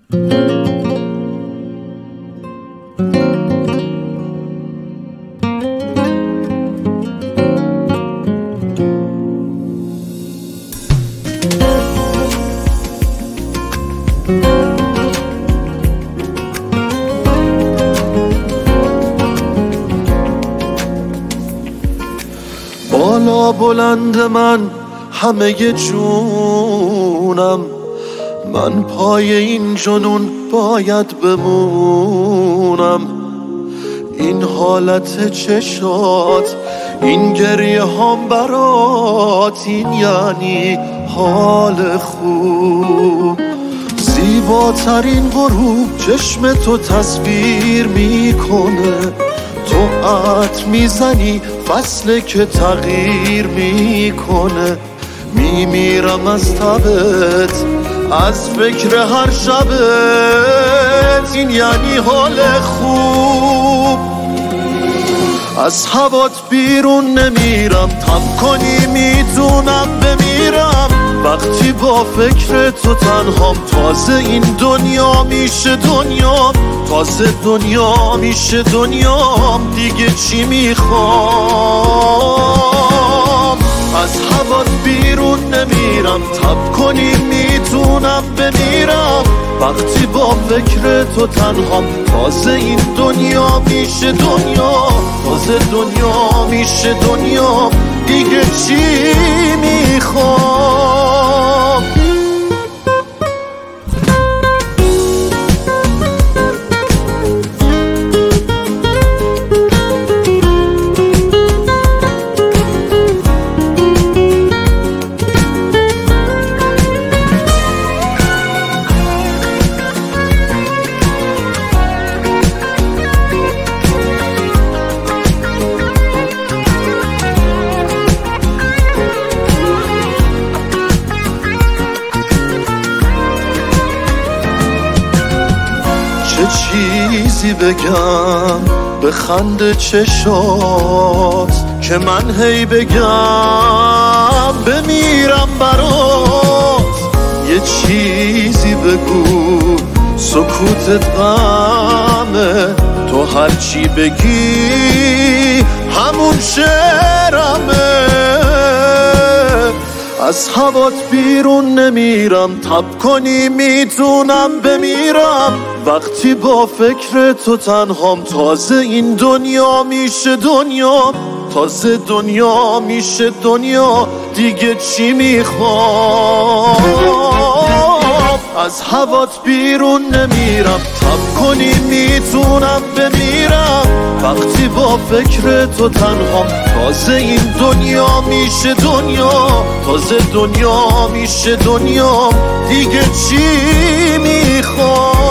بالا بلند من همه جونم، من پای این جنون باید بمونم. این حالت چشات، این گریه هم برات، این یعنی حال خوب. زیباترین غروب چشم تو تصویر میکنه، تو عطر میزنی فصل که تغییر میکنه. میمیرم از تبت، از فکر هر شبت، این یعنی حال خوب. از هوات بیرون نمیرم، تب کنی میتونم بمیرم. وقتی با فکر تو تنهام، تازه این دنیا میشه دنیام، تازه دنیا میشه دنیام. دیگه چی میخوام؟ از هوات بیرون نمیرم، تب کنی میتونم بمیرم. وقتی با فکر تو تنهام، تازه این دنیا میشه دنیا، تازه دنیا میشه دنیا. دیگه چی میخوام؟ چه چیزی بگم به خنده چشات، که من هی بگم بمیرم برات. یه چیزی بگو سکوتت غمه، تو هرچی بگی همون شعرمه. از هوات بیرون نمیرم، تب کنی میتونم بمیرم. وقتی با فکر تو تنهام، تازه این دنیا میشه دنیا، تازه دنیا میشه دنیا. دیگه چی میخوام؟ از هوات بیرون نمیرم، تب کنی میتونم بمیرم. وقتی با فکر تو تنهام، تازه این دنیا میشه دنیا، تازه دنیا میشه دنیا. دیگه چی میخوام؟